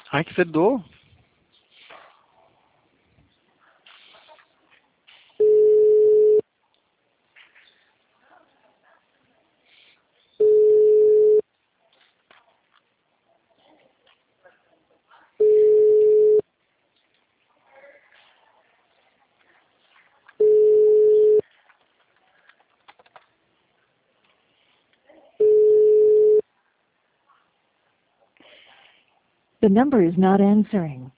Har ikke sett da? The number is not answering.